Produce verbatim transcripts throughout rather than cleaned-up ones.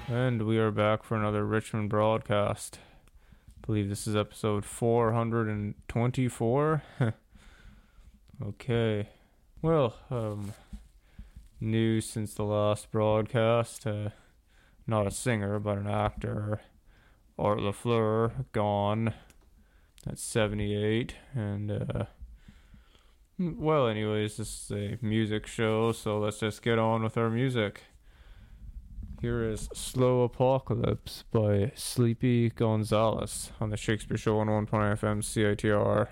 And we are back for another Richmond broadcast. I believe this is episode four hundred twenty-four. Okay. Well, um, news since the last broadcast. Uh, not a singer, but an actor. Art LaFleur, gone. That's seventy-eight. And, uh, well, anyways, this is a music show, so let's just get on with our music. Here is Slow Apocalypse by Sleepy Gonzalez on the Shakespeare Show on one point nine F M C I T R.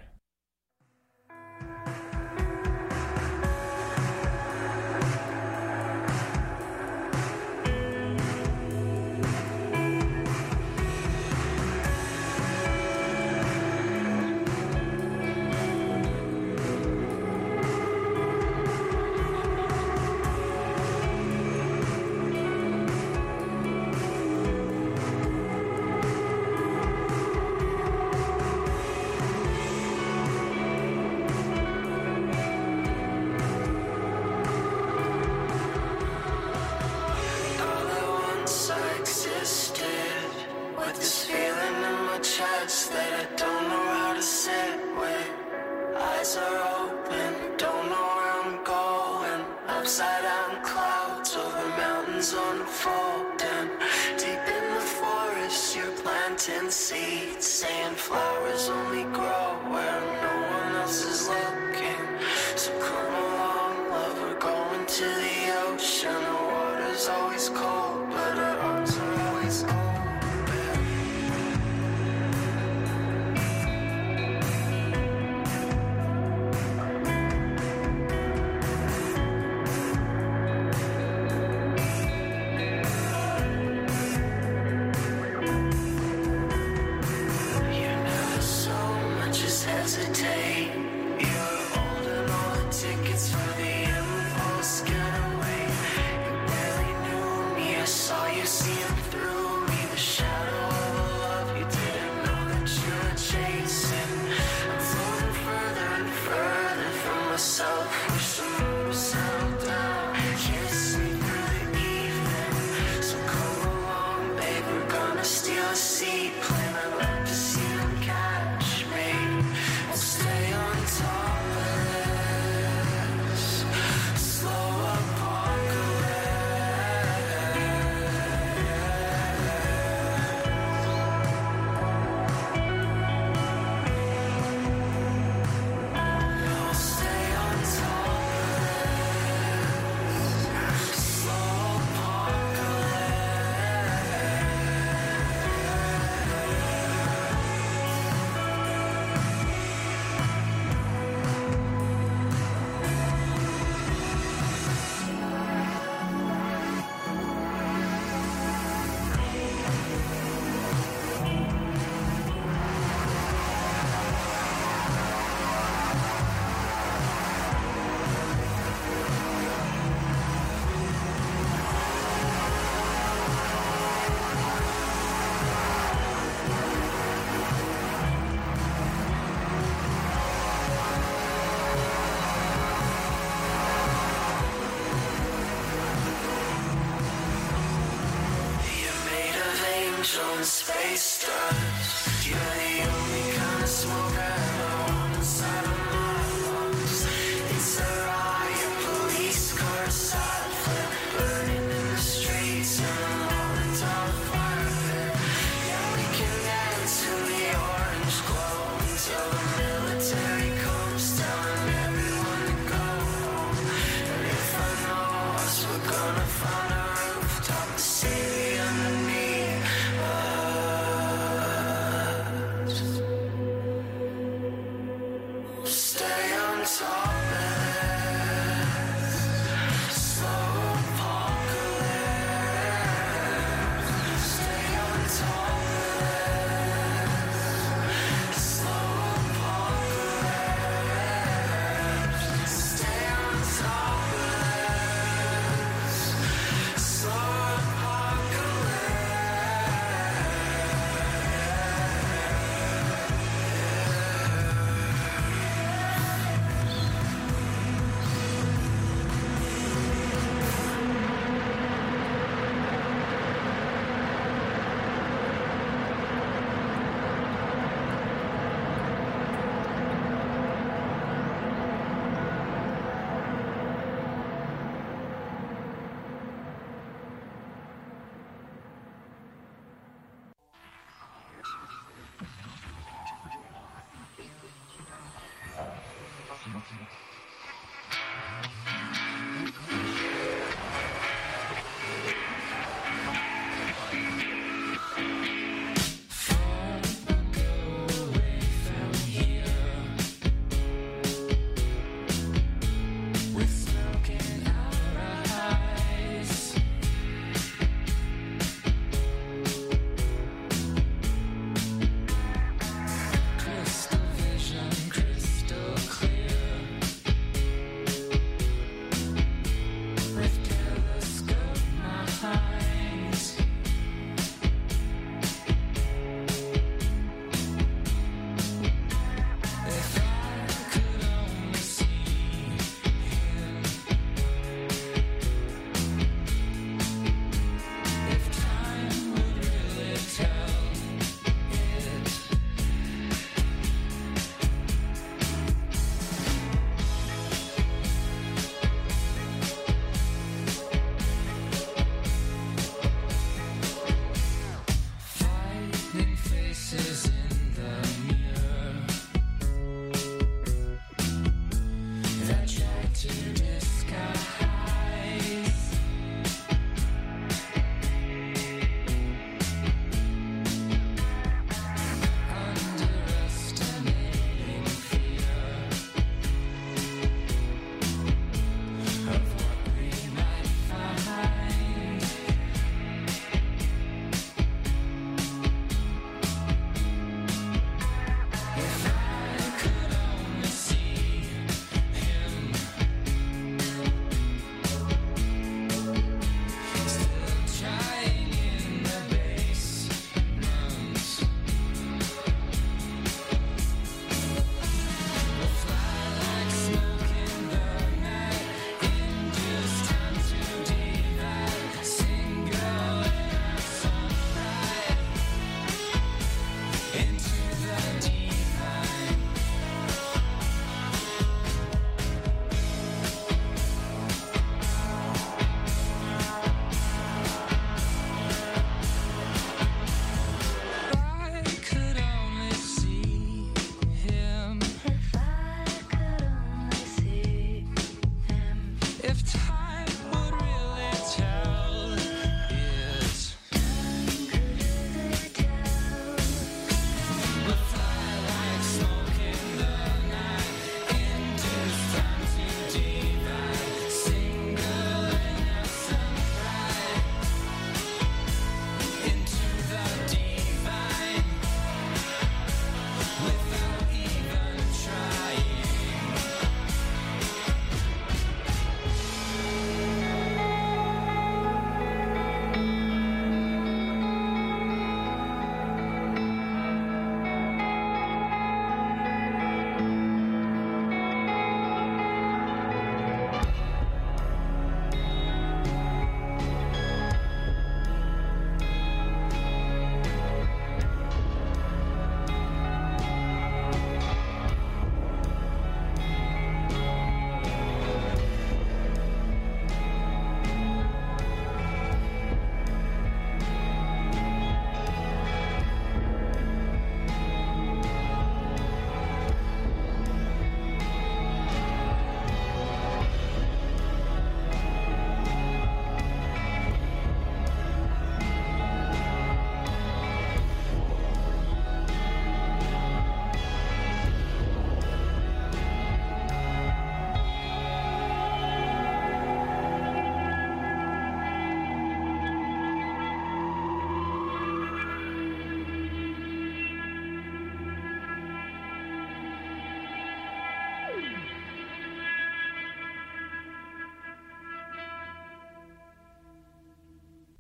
Underneath us.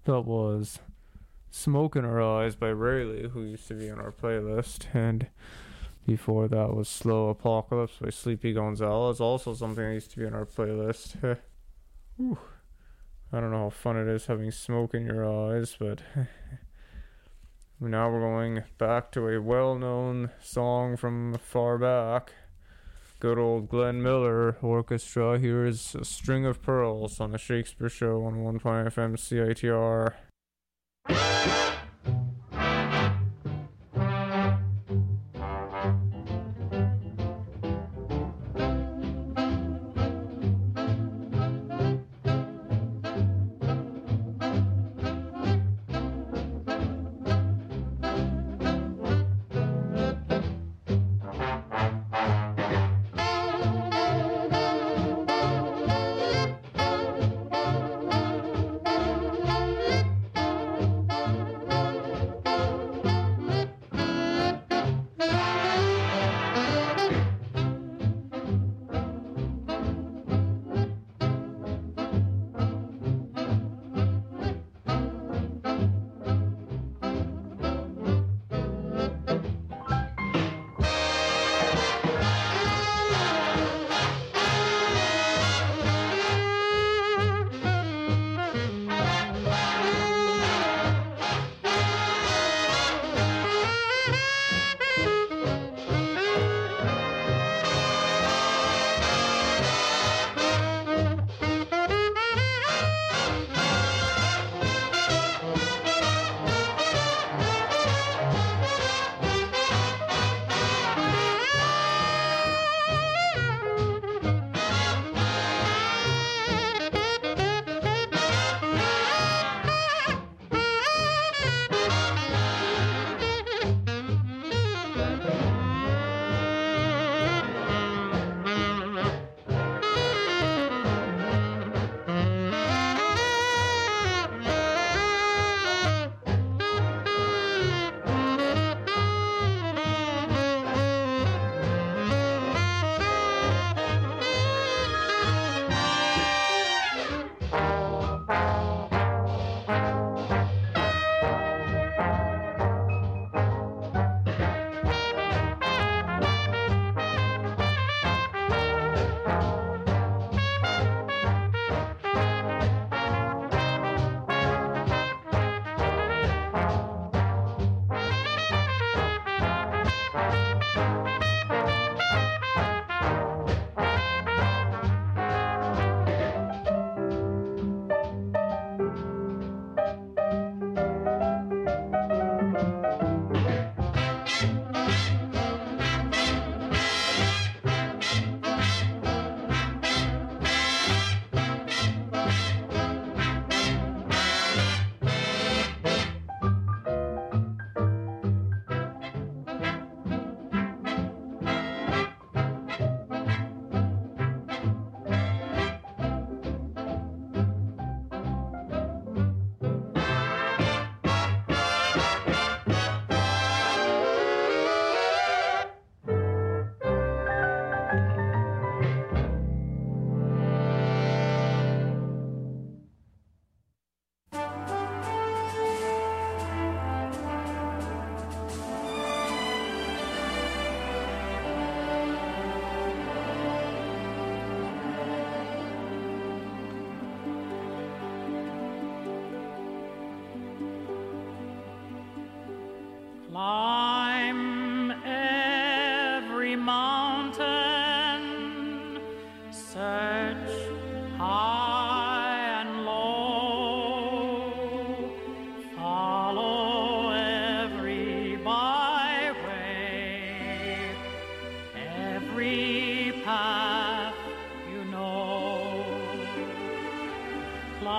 That was Smoke in Her Eyes by Rayleigh, who used to be on our playlist, and before that was Slow Apocalypse by Sleepy Gonzalez, also something that used to be on our playlist. Whew. I don't know how fun it is having smoke in your eyes, but now we're going back to a well-known song from far back. Good old Glenn Miller Orchestra. Here is A String of Pearls on the Shakespeare Show on one point F M C I T R. Climb every mountain, search high and low, follow every byway, every path you know.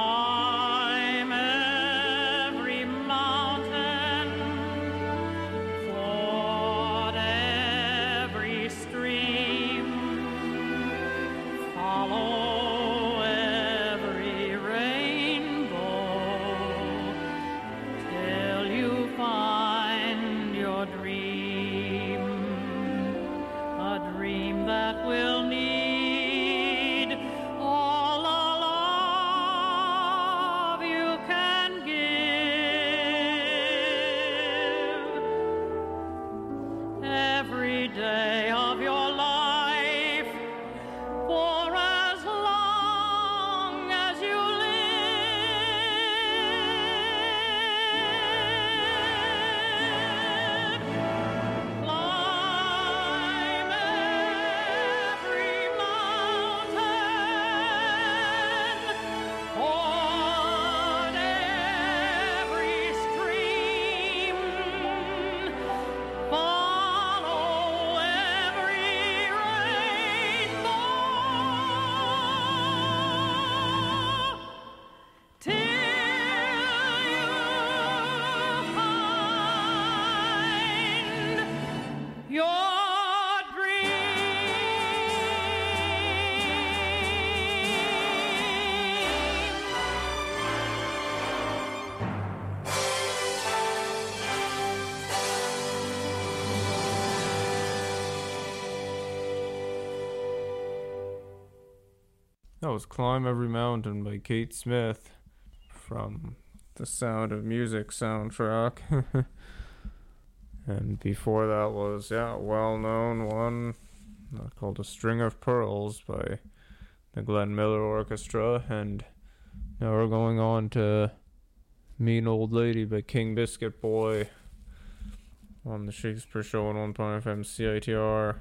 Climb every mountain, That was Climb Every Mountain by Kate Smith from the Sound of Music soundtrack. And before that was, yeah, a well-known one called A String of Pearls by the Glenn Miller Orchestra. And now we're going on to Mean Old Lady by King Biscuit Boy on the Shakespeare Show on one point F M C I T R.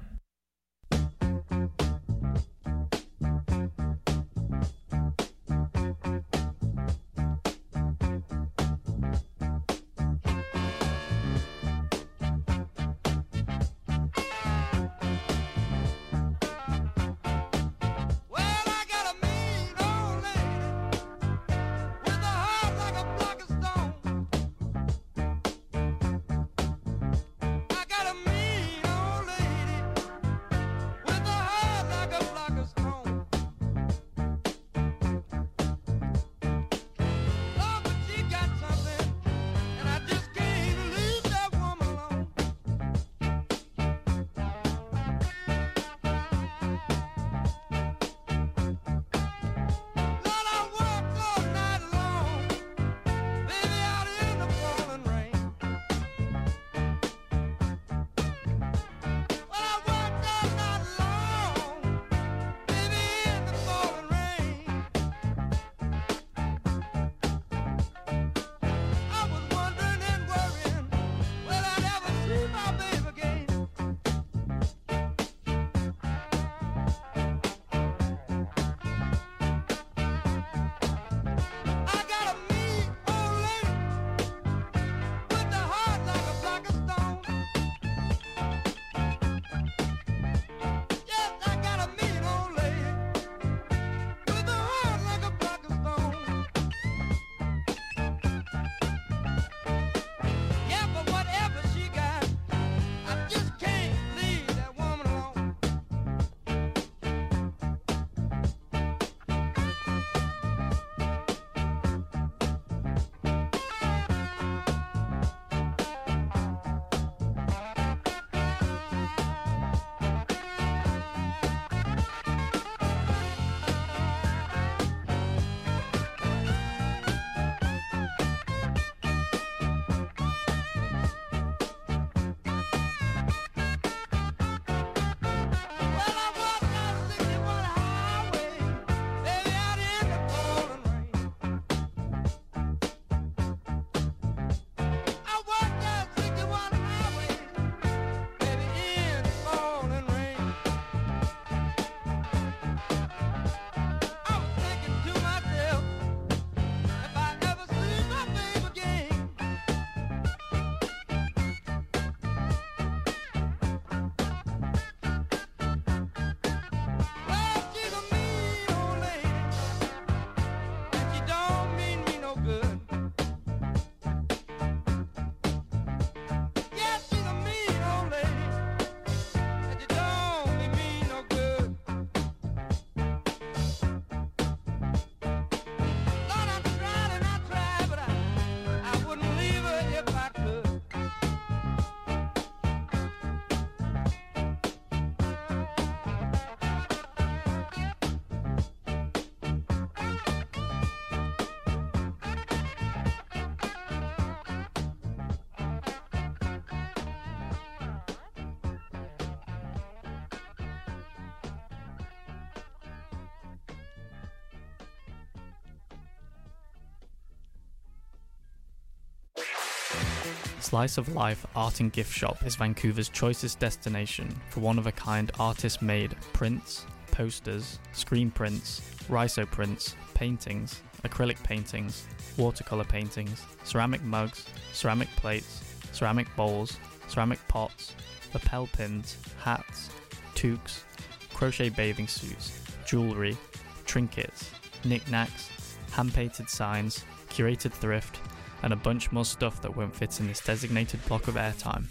Slice of Life Art and Gift Shop is Vancouver's choicest destination for one-of-a-kind artist-made prints, posters, screen prints, rhizo prints, paintings, acrylic paintings, watercolour paintings, ceramic mugs, ceramic plates, ceramic bowls, ceramic pots, lapel pins, hats, toques, crochet bathing suits, jewellery, trinkets, knickknacks, hand-painted signs, curated thrift, and a bunch more stuff that won't fit in this designated block of airtime.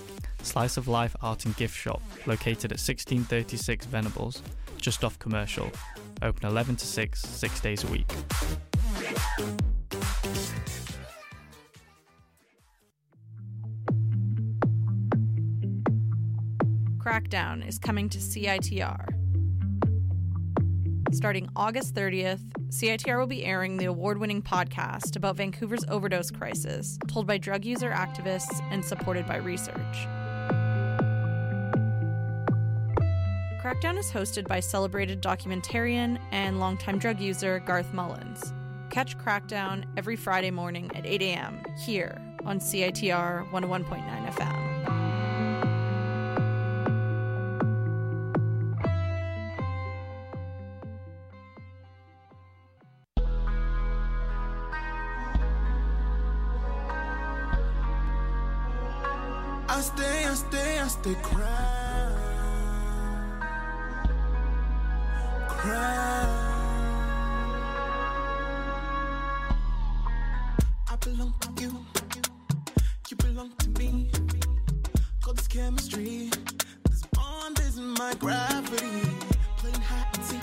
Slice of Life Art and Gift Shop, located at sixteen thirty-six Venables, just off Commercial, open eleven to six, six days a week. Crackdown is coming to C I T R. Starting August thirtieth, C I T R will be airing the award-winning podcast about Vancouver's overdose crisis, told by drug user activists and supported by research. Crackdown is hosted by celebrated documentarian and longtime drug user Garth Mullins. Catch Crackdown every Friday morning at eight a.m. here on C I T R one oh one point nine F M. I stay, I stay, I stay crying, crying. I belong to you, you belong to me. Got this chemistry, this bond is my gravity. Playing hide and seek,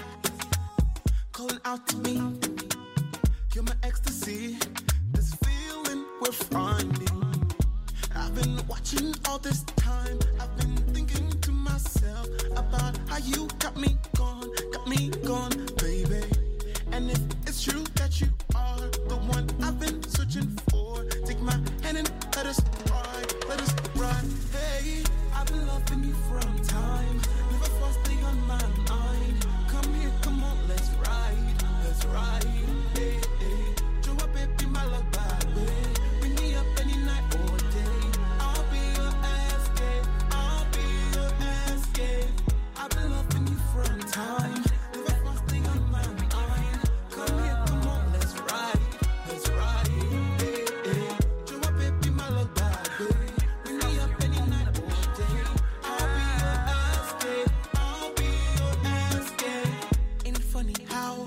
calling out to me. You're my ecstasy, this feeling we're finding. I've been watching all this time. I've been thinking to myself about how you got me gone, got me gone, baby. And if it's true that you are the one I've been searching for, take my hand and let us ride, let us ride. Hey, I've been loving you from time. Never first thing on my mind. Come here, come on, let's ride, let's ride. Hey, hey, Joe, baby, my love, baby. Bring me up any night or day. I'll be your escape, I'll be your escape. I've been loving you from time. Never first thing on my mind. Come here, come on, let's ride, let's ride. Hey, hey, Joe, baby, my love, baby. Bring me up any night or day. I'll be your escape, I'll be your escape. Ain't it funny how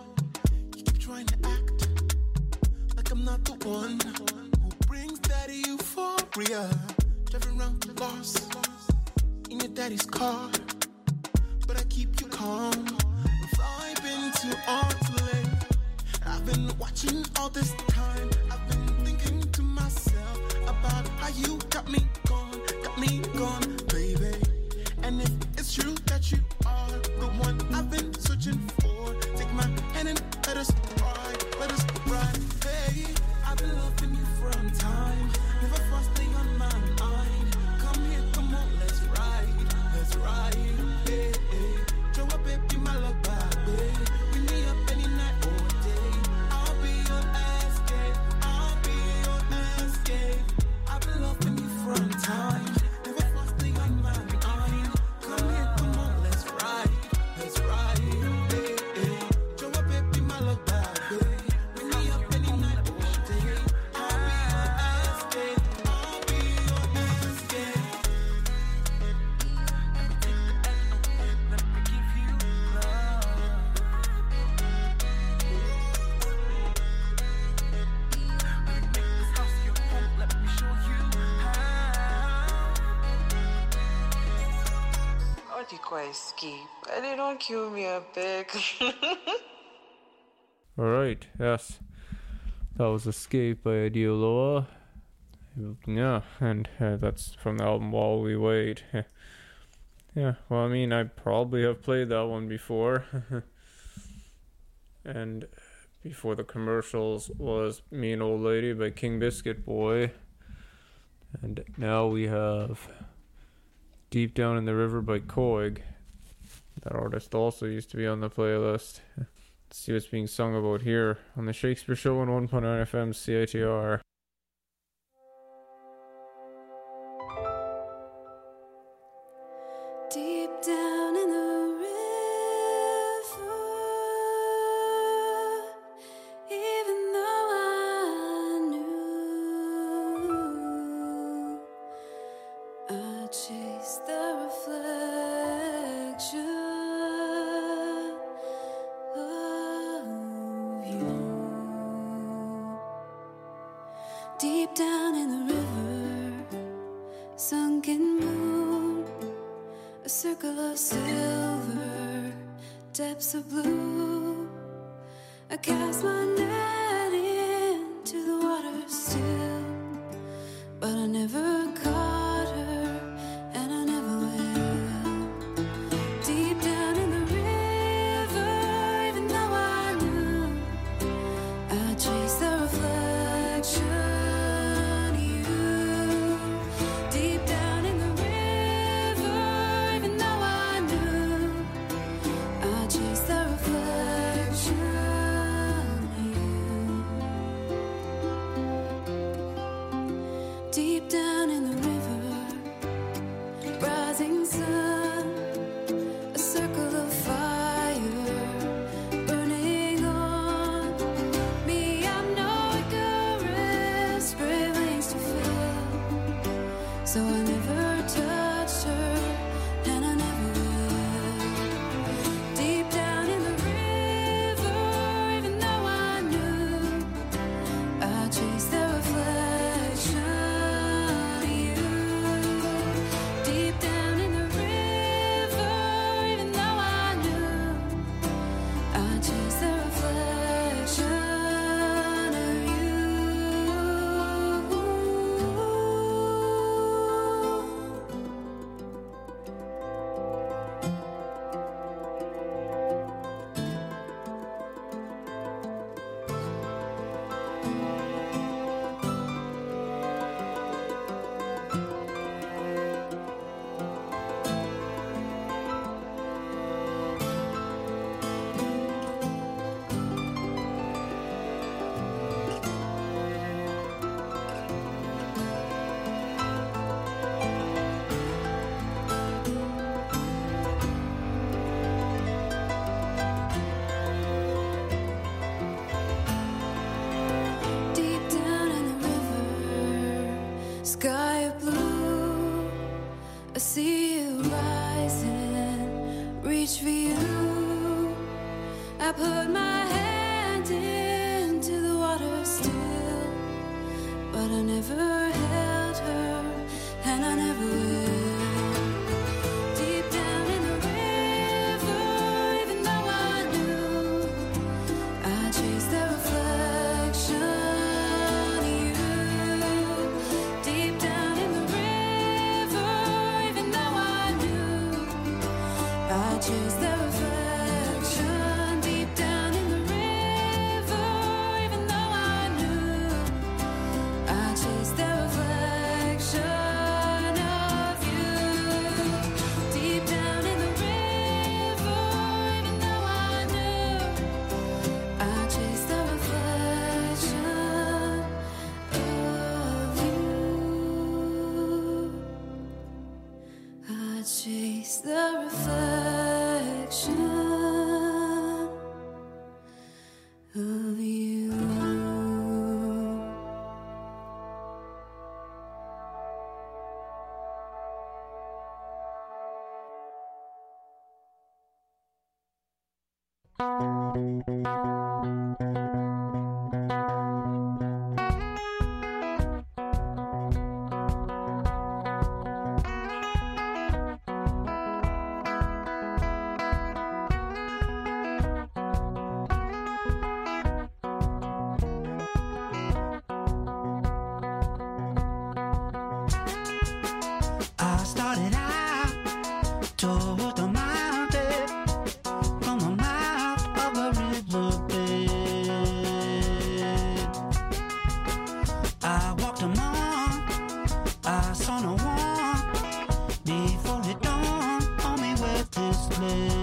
you keep trying to act like I'm not the one who brings daddy euphoria? Driving around lost in your daddy's car, but I keep you calm. Vibing to all too late. I've been watching all this time. I've been thinking to myself about how you got me gone, got me gone, baby. And if it's true that you are the one I've been searching for, take my hand and let us ride, let us ride. Hey, I've been loving you from time. Never first thing on my mind. Come here, come on, let's ride, let's ride. Hey, hey, Joe, baby, my love, baby. Bring me up any night or day. I'll be your escape, I'll be your escape. I've been loving you from time. Never first thing on my mind. Come here, come on, let's ride, let's ride. Hey, hey, Joe, baby, my love, baby. Bring me up any night or day. I'll be your escape, I'll be your escape. Let me take the end, let me give you love. Let me make this house your home, let me show you how. What do you call escape? And they don't kill me a bit. Alright, yes. That was Escape by Ideoloa. Yeah, and uh, that's from the album While We Wait. Yeah, well, I mean, I probably have played that one before. And before the commercials was Me and Old Lady by King Biscuit Boy. And now we have Deep Down in the River by Koig. That artist also used to be on the playlist. Let's see what's being sung about here on the Shakespeare Show on one point nine F M C I T R. Deep down in the river, even though I knew, I chased the reflection of you. Deep down in the river, sunken moon, a circle of silver, depths of blue. I cast my net into the water still, but I never caught her, and I never will. Deep down in the river, sky of blue, I see you rising, reach for you. I put my hand into the water still, but I never held her, and I never will. Deep down in the river, even though I knew, I chased the reflection of you. Deep down in the river, even though I knew, I chased the reflection. Deep down in the river, even though I knew, I chased the reflection of you. Deep down in the river, even though I knew, I chased the reflection of you. I chased the reflection of you. I started out toward the mountain from the mouth of the riverbed. I walked along, I saw no one before it dawned on me where this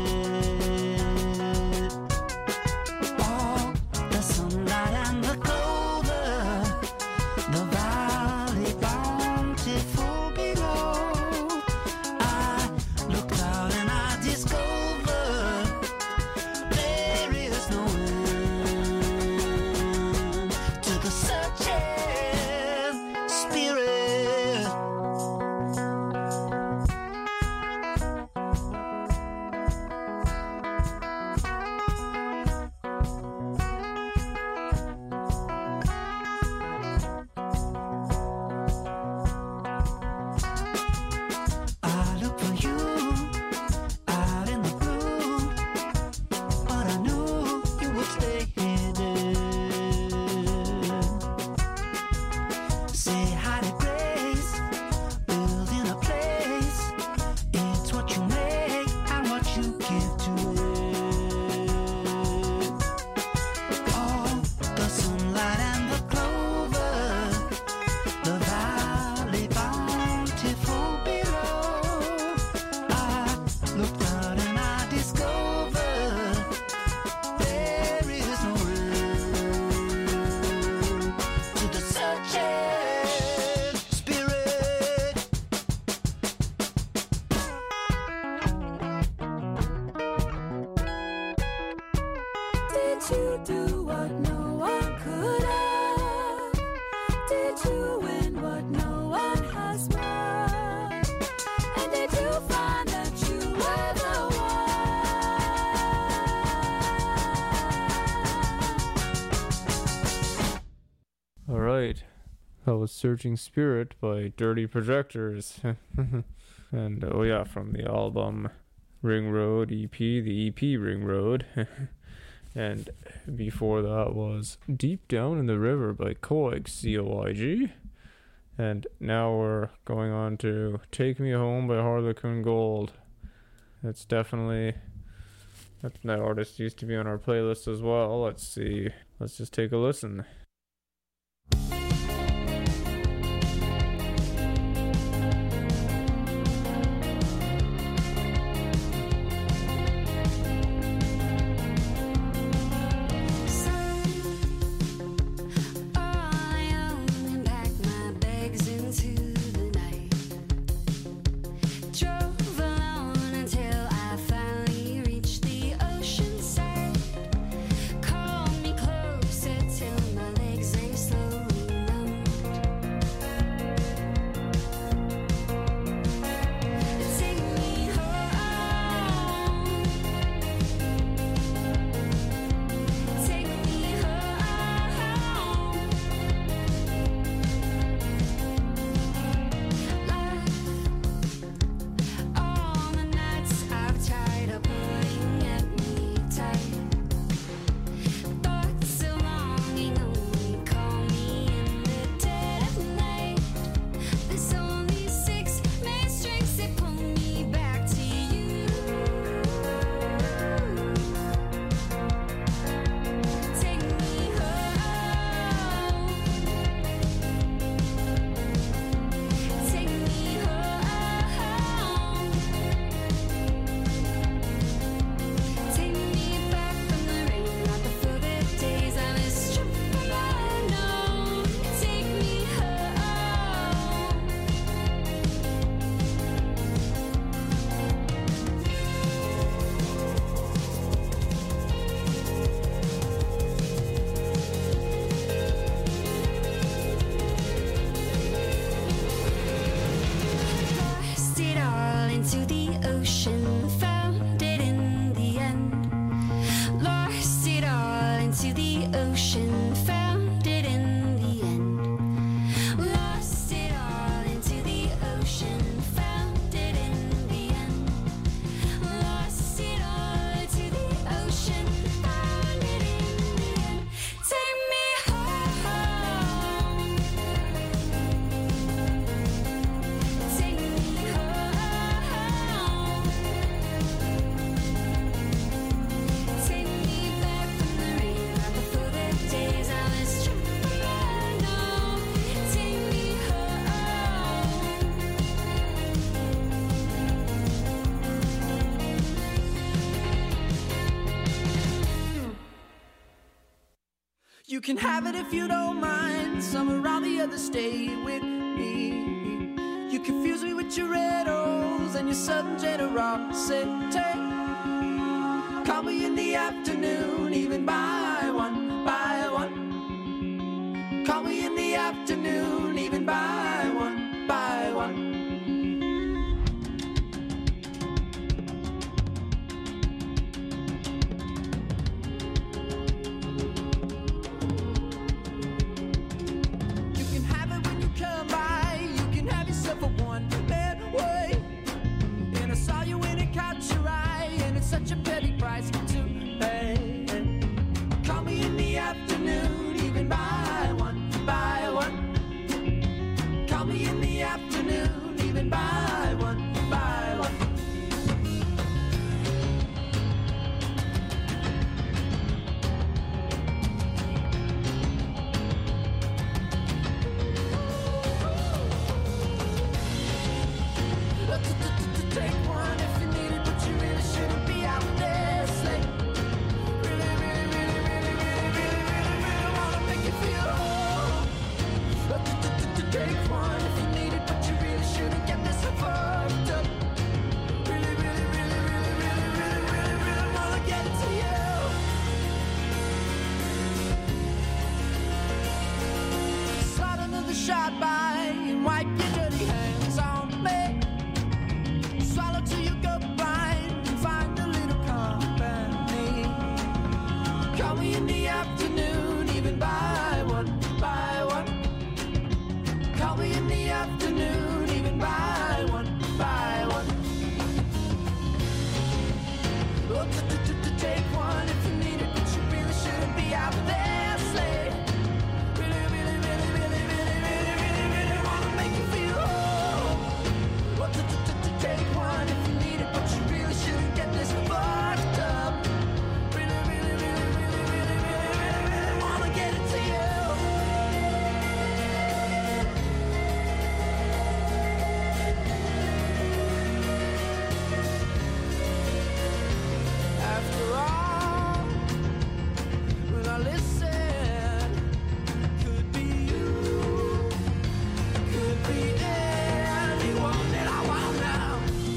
led. Oh, the sunlight and the clover, the valley bountiful below. I looked out and I discovered there is no end to the searching spirit. I looked for you out in the blue, but I knew you would stay hidden. Say hi to grace, building a place. It's what you make and what you give to it. Oh, the sunlight and the clover, the valley bountiful below. I looked out and I discovered there is no end to the searching spirit. Did you do what no one could have? Did you win what no one has won? And did you find that you were the one? All right. That was Searching Spirit by Dirty Projectors. And, oh yeah, from the album Ring Road E P, the E P Ring Road. And before that was Deep Down in the River by Coig, C O I G. And now we're going on to Take Me Home by Harlequin Gold. That's definitely, that, that artist used to be on our playlist as well. Let's see. Let's just take a listen. All I own and packed my bags into the night. Drove alone until I finally reached the ocean side. Called me closer till my into the ocean, found it in the end. Lost it all into the ocean, found it in the end. Lost it all into the ocean, found it in the end. Lost it all into the ocean, found it in the end. Take me home. Take me home. Take me back from the rain, right before the days I was trapped alone. Take me home. You can have it if you don't mind. Some or all the others stay with me. You confuse me with your riddles and your sudden generosity. Call me in the afternoon, even by one, by one. Call me in the afternoon, even by one, by one. You can have it when you come by. You can have yourself a one-man way. And I saw you when it caught your eye, and it's such a petty price to pay. Call me in the afternoon, even by one, by one. Call me in the afternoon, even by one, by one. Take one if you need it, but you really shouldn't be out there late. Really, really, really, really, really, really, really, really wanna make you feel whole. Take one if you need it, but you really shouldn't get this fucked up. Really, really, really, really, really, really, really, really wanna get it to you. Slide another shot by and wipe your dirty hands on me. Swallow till you go blind and find a little company. Call me in the afternoon, even by one, by one. Call me in the afternoon, even by one, by one. Oh, t- t- t- t- take one if you need it, but you really shouldn't be out there late. Really, really, really, really, really, really, really, really wanna make you feel whole. Oh, t- t- t- t- take one if you need it, but you really shouldn't get this fucked up. Really, really, really, really, really, really, really, really wanna get it to you. After all, when I listen, could be you, could be anyone that I want now.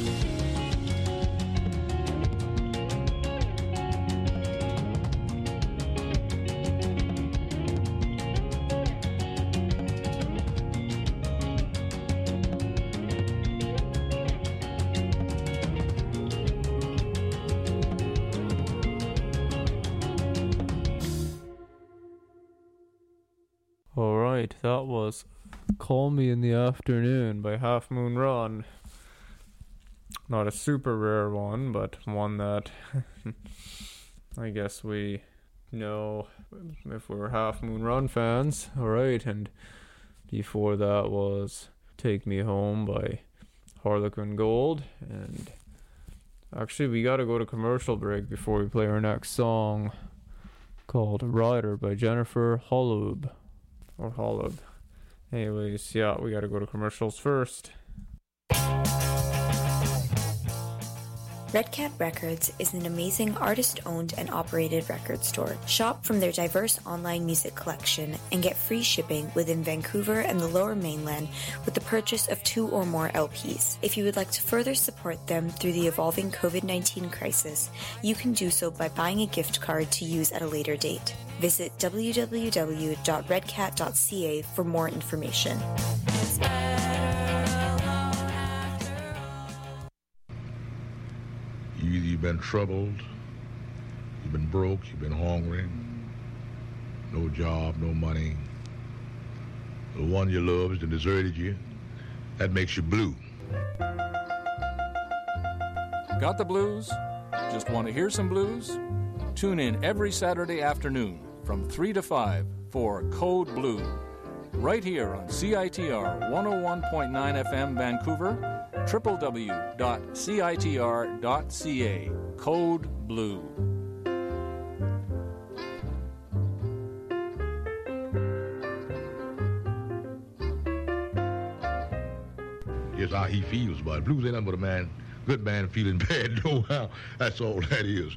Alright, that was Call Me in the Afternoon by Half Moon Run. Not a super rare one, but one that I guess we know if we're Half Moon Run fans. Alright, and before that was Take Me Home by Harlequin Gold. And actually, we gotta go to commercial break before we play our next song, called Rider by Jennifer Holub. Or Holub. Anyways, yeah, we gotta go to commercials first. Red Cat Records is an amazing artist-owned and operated record store. Shop from their diverse online music collection and get free shipping within Vancouver and the Lower Mainland with the purchase of two or more L Ps. If you would like to further support them through the evolving covid nineteen crisis, you can do so by buying a gift card to use at a later date. Visit w w w dot red cat dot c a for more information. you've been troubled, you've been broke, you've been hungry, no job, no money. The one you loved and deserted you, that makes you blue. Got the blues? Just want to hear some blues? Tune in every Saturday afternoon from three to five for Code Blue, right here on C I T R one oh one point nine F M Vancouver, w w w dot c i t r dot c a. Code Blue. Just how he feels about it. Blues ain't nothing but a man, good man feeling bad, no how. That's all that is.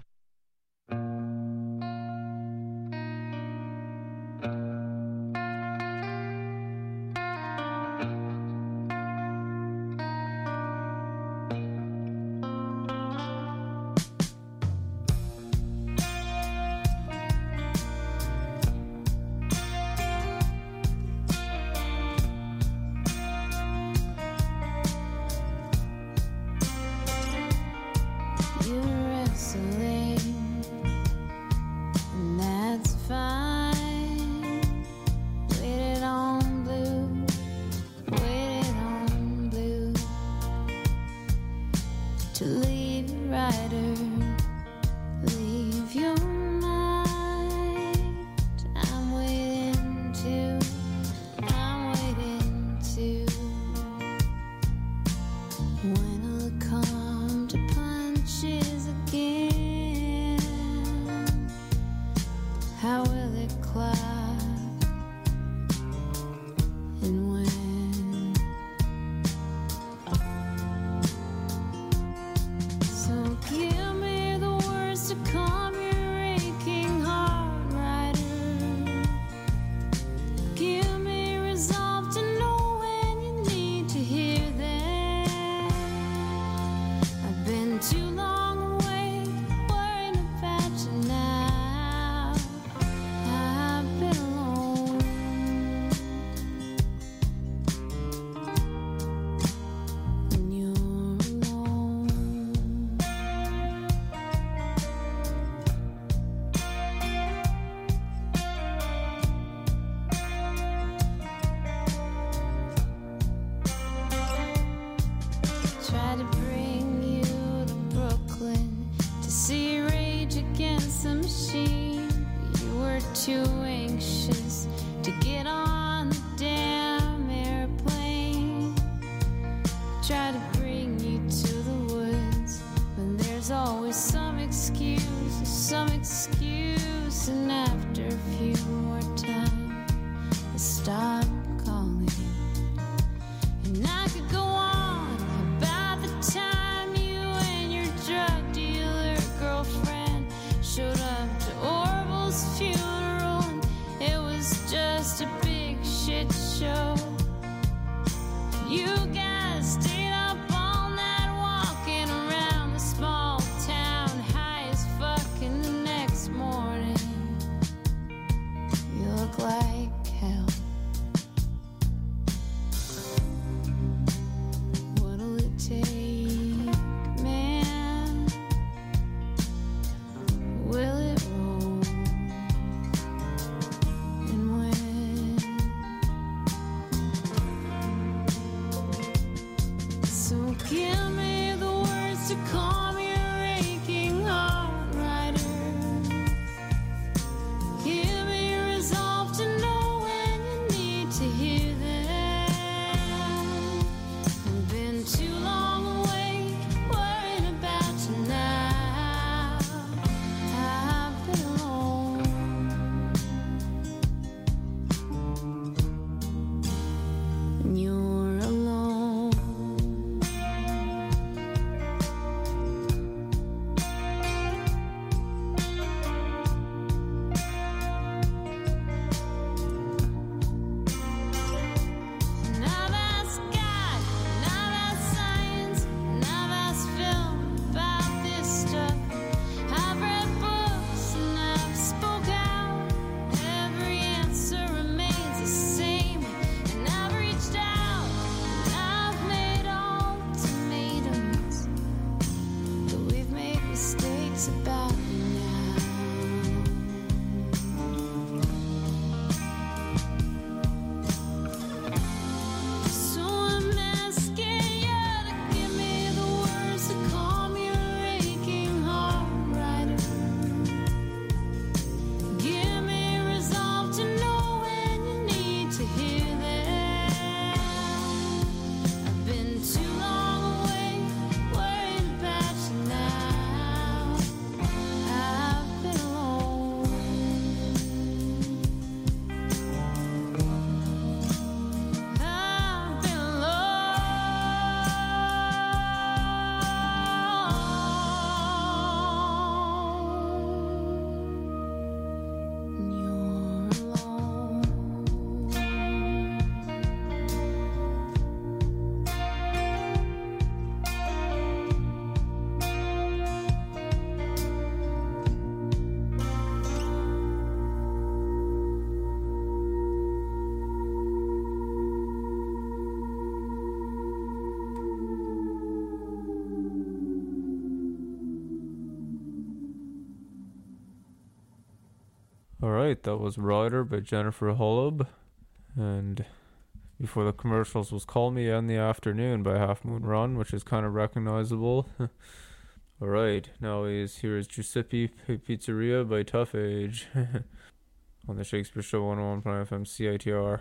Alright, that was Rider by Jennifer Holub. And before the commercials was Call Me in the Afternoon by Half Moon Run, which is kind of recognizable. Alright, now is here is Giuseppe P- Pizzeria by Tough Age. On the Shakespeare Show one oh one point nine F M C I T R.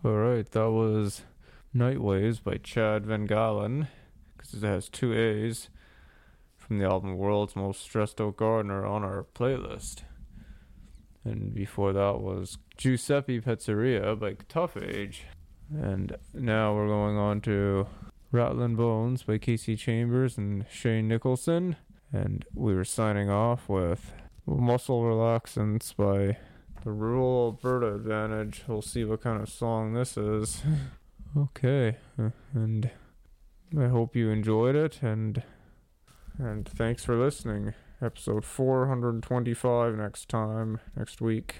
Alright, that was Night Waves by Chad Van Galen, because it has two A's, from the album World's Most Stressed Out Gardener on our playlist. And before that was Giuseppe Pizzeria by Tough Age. And now we're going on to Rattlin' Bones by Casey Chambers and Shane Nicholson. And we were signing off with Muscle Relaxants by the Rural Alberta Advantage. We'll see what kind of song this is. Okay, and I hope you enjoyed it, and and thanks for listening. Episode four hundred twenty-five next time, next week.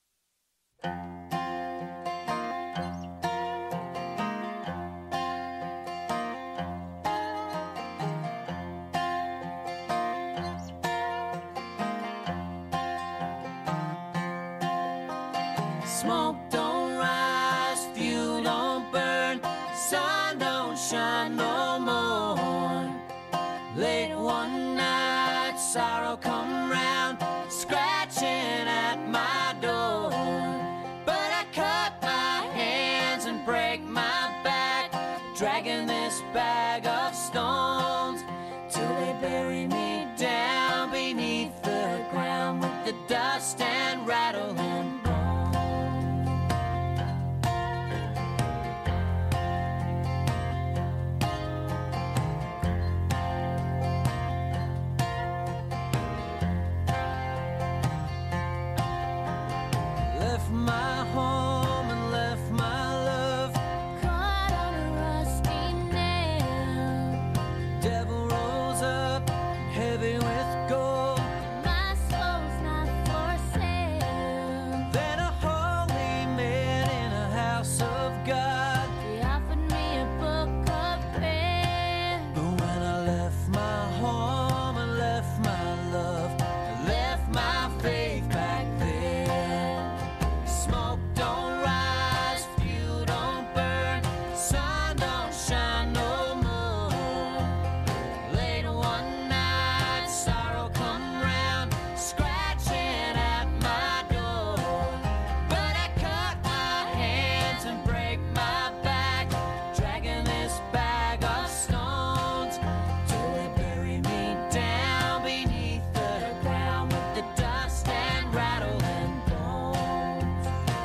Smoke don't rise, fuel don't burn, sun don't shine no more. Late one night, sorrow come round, scratching at my door. But I cut my hands and break my back, dragging this bag of stones till they bury me down beneath the ground with the dust and rattle and bone. Left my home and left my love caught on a rusty nail. Devil rose up heavy with gold. My soul's not for sale. Then a holy man in a house of God, he offered me a book of prayer. But when I left my home and left my love, I left my faith back there. Smoke don't rise, fuel don't burn, sun don't shine no more. Late one night, sorrow come round, scratching at my door. But I cut my hands and break my back, dragging this bag of stones till they bury me down beneath the ground with the dust and rattle and bones.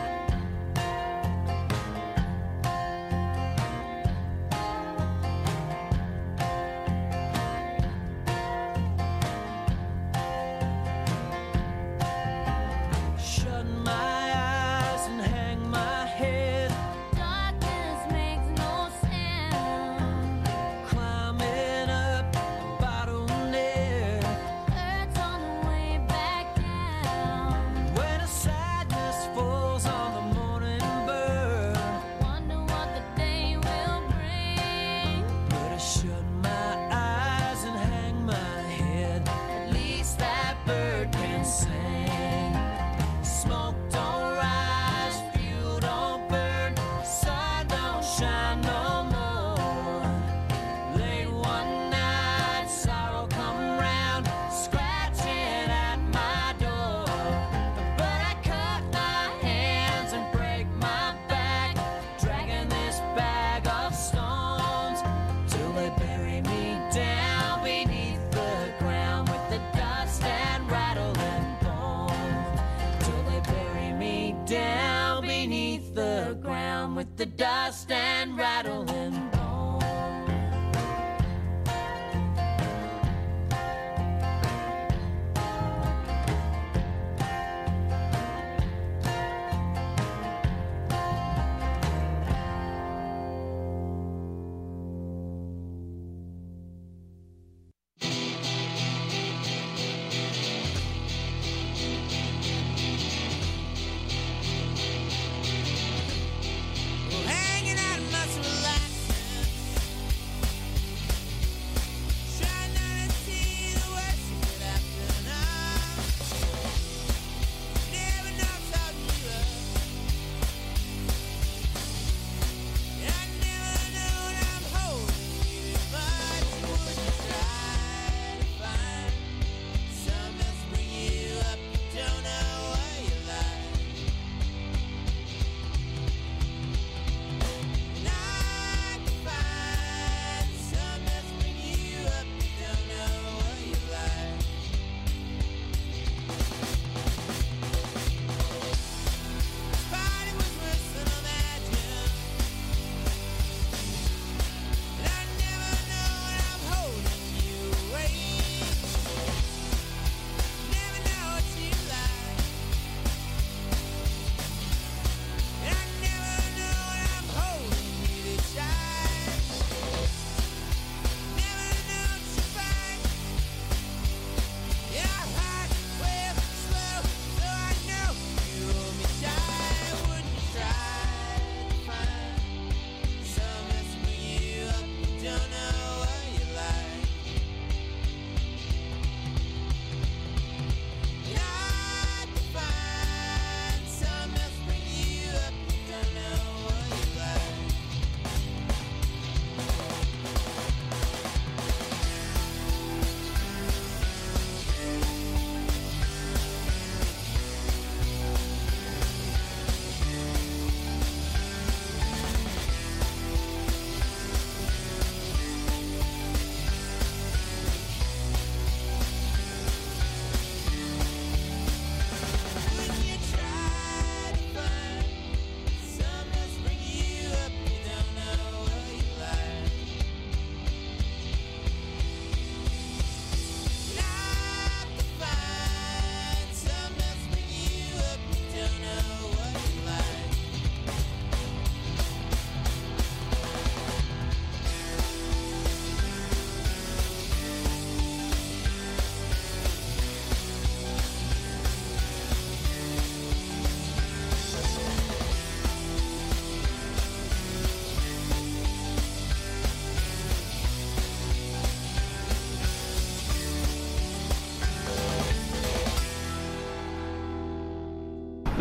Shut my eyes and hang my head. Darkness makes no sound. Climbing up a bottleneck hurts on the way back down. When a sadness falls on the morning bird, wonder what the day will bring. But I shut my eyes and hang my head. At least that bird can sing. Smoke don't rise, fuel don't burn, sun don't shine no more. Late one night, sorrow come round, scratching at my door. But I cut my hands and break my back, dragging this bag of stones till they bury me down beneath the ground with the dust and rattle and bone. Till they bury me down beneath the ground with the dust and rattle and bone. Hanging out in Muscle Relaxants.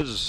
This is